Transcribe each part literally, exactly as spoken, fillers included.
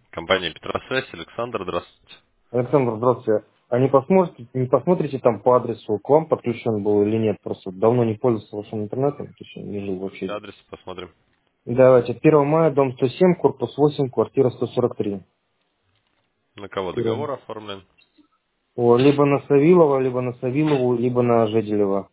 Компания Петросвязь, Александр, здравствуйте. Александр, здравствуйте. А не посмотрите, не посмотрите там по адресу, к вам подключен был или нет? Просто давно не пользовался вашим интернетом, то есть не жил Можете вообще. адрес посмотрим. Давайте, первого мая, дом сто семь, корпус восемь, квартира сто сорок три. На кого Первое. договор оформлен? О, либо на Савилова, либо на Савилову, либо на Жеделева.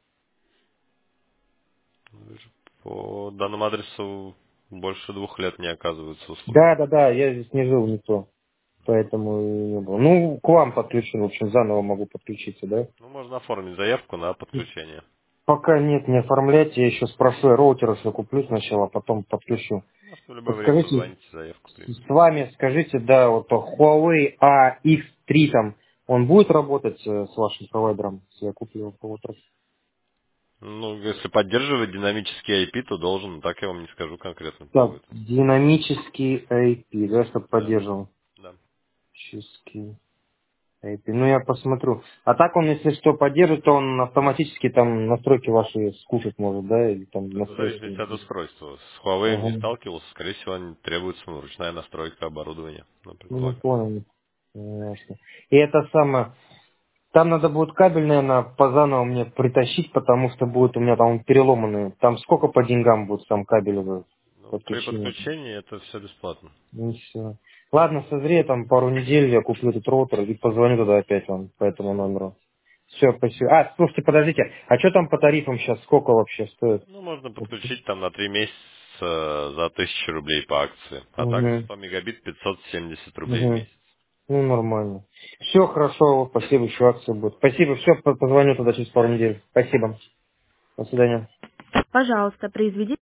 Вы же По данному адресу больше двух лет не оказываются услуги. Да, да, да, я здесь не жил никто, поэтому и не было. Ну, к вам подключен, в общем, заново могу подключиться, да? Ну, можно оформить заявку на подключение. Пока нет, не оформляйте, я еще спрошу, я роутер еще куплю сначала, а потом подключу. Можете в любое время Подскажите, позвонить, заявку примем. с вами скажите, да, вот Huawei A X три там, он будет работать э, с вашим провайдером, если я куплю его по утру? Ну, если поддерживать динамический ай пи, то должен, так я вам не скажу конкретно, Так, будет. динамический ай пи, да, чтобы Да, поддерживал. да. Динамический ай пи. Ну, я посмотрю. А так он, если что, поддержит, то он автоматически там настройки ваши скушать может, да, или там Это в зависимости от настройки. устройства. С Huawei не Ага. сталкивался, скорее всего, требуется ну, ручная настройка оборудования, ну, Ну, не предполагаю. понял. Ясно. И это самое. Там надо будет кабель, наверное, по заново мне притащить, потому что будет у меня там переломанный. Там сколько по деньгам будет сам кабелевый Ну, при подключение? подключении это все бесплатно. Ну все. Ладно, созреет там пару недель, я куплю этот роутер и позвоню туда опять вам по этому номеру. Все, спасибо. А, слушайте, подождите, а что там по тарифам сейчас, сколько вообще стоит? Ну, можно подключить там на три месяца за тысячу рублей по акции. А так Угу, сто мегабит пятьсот семьдесят рублей в угу. месяц. Ну, нормально. Все хорошо, спасибо, еще акция будет. Спасибо, все, позвоню туда через пару недель. Спасибо. До свидания. Пожалуйста, произведите